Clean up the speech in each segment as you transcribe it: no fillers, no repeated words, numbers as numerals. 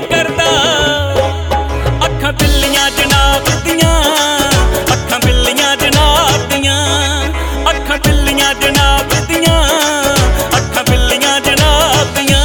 करदा। अखां बिल्लियां जनाब दियां, अखां बिल्लियां जनाब दियां, अखां बिल्लियां जनाब दियां, अखां बिल्लियां जनाब दियां।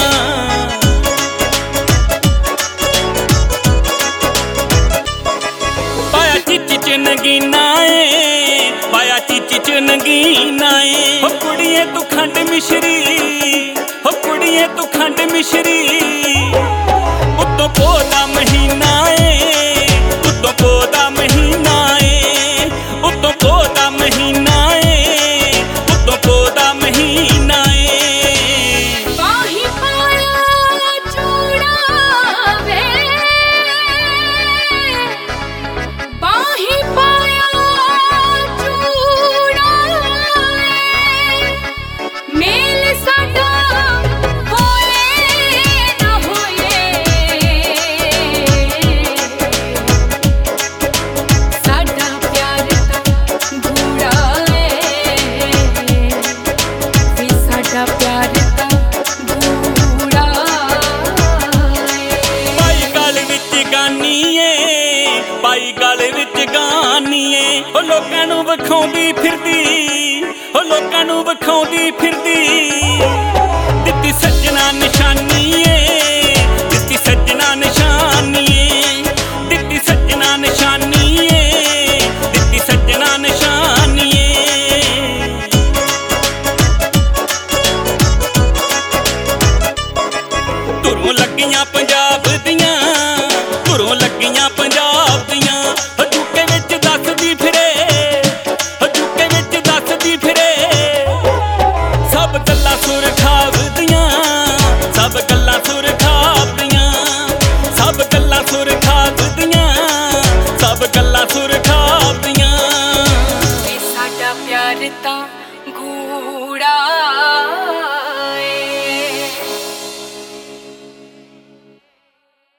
पाया चिच च नगीना ए, पाया चिच च नगीना ए। हो कुड़िए तू खंड मिश्री, हो कुड़िए तू खंड मिश्री। उत्तों पो दा महीना ए, उत्तों पो दा महीना ए, उत्तों पो दा महीना ए, उत्तों पो दा महीना ए। बाही पाया चूड़ा वे, बाही पाया चूड़ा वे। मेल साडा होए ना होए, साडा प्यार तां गूढ़ा ए, वे साडा प्यार तां गूढ़ा ए। पाई गल विच गानी ए, पाई गल विच गानी ए। ओ लोकां नूं विखाउंदी फिरदी, ओ लोकां नूं विखाउंदी फिरदी। दित्ती सज्जना निशानी ए, दित्ती सज्जना निशानी ए, दित्ती सज्जना निशानी ए, दित्ती सज्जना निशानी ए। धुरों लगियां पंजाब दियां, धुरों लगियां पंजाब दियां। हजूके विच दसदी फिरे, हजूके विच दसदी फिरे। सब गल्लां सुर खाब दियां, सब गल्लां सुर खाब दियां, सब गल्लां सुर खाब दियां, सब गल्लां सुर खाब दियां। वे साडा प्यार तां गूढ़ा